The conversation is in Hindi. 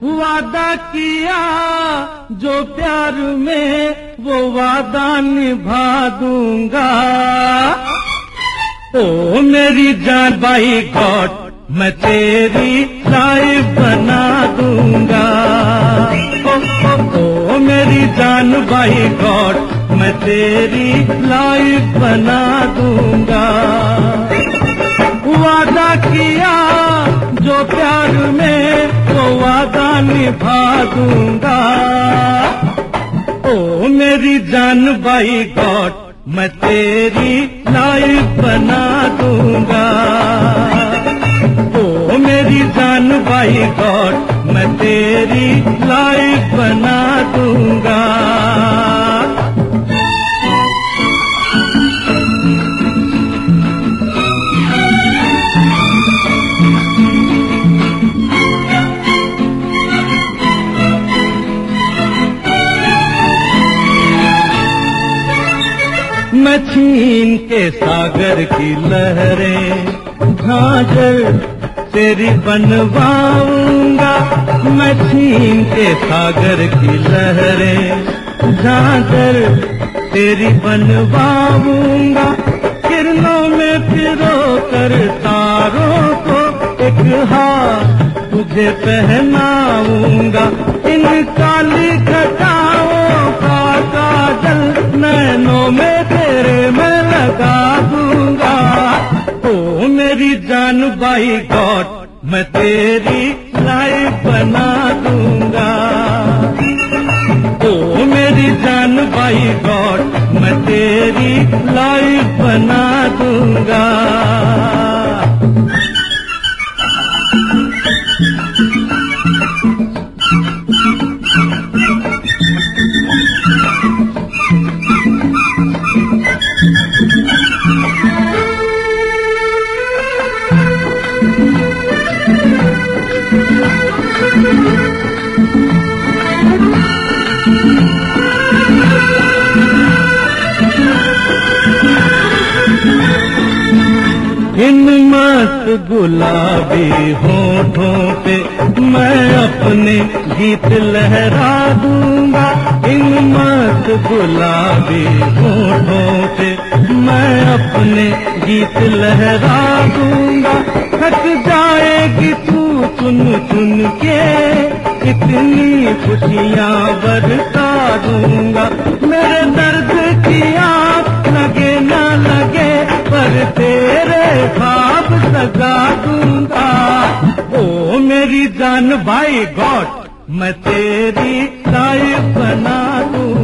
वादा किया जो प्यार में वो वादा निभा दूंगा। ओ मेरी जान बाई गॉड मैं तेरी लाइफ बना दूंगा। ओ मेरी जान बाई गॉड मैं तेरी लाइफ बना दूंगा। वादा किया जो प्यार में वो वादा निभा दूंगा। ओ मेरी जान बाई गॉड मैं तेरी लाइफ बना दूंगा। ओ मेरी जान बाई गॉड मैं तेरी लाइफ बना दूंगा। मैं छीन के सागर की लहरें झांझर तेरी बनवाऊंगा। मैं छीन के सागर की लहरें झांझर तेरी बनवाऊंगा। किरणों में पिरो कर तारों को एक हार तुझे पहनाऊंगा। इन काली घटाओं का काजल नैनों में तेरे मैं लगा दूंगा। ओ मेरी जान बाई गॉड मैं तेरी लाइफ बना दूंगा। ओ मेरी जान बाई गॉड मैं तेरी लाइफ बना दूंगा। इन मस्त गुलाबी होठों पे मैं अपने गीत लहरा दूंगा। इन मस्त गुलाबी होठों पे मैं अपने गीत लहरा दूंगा। थक जाएगी तू चुन चुन के इतनी खुशियाँ बरसा दूंगा। मेरे दर्द की आँख लगे न लगे पर तेरे ख्वाब सजा दूंगा। ओ मेरी जान बाई गॉड मैं तेरी लाइफ बना दूंगा।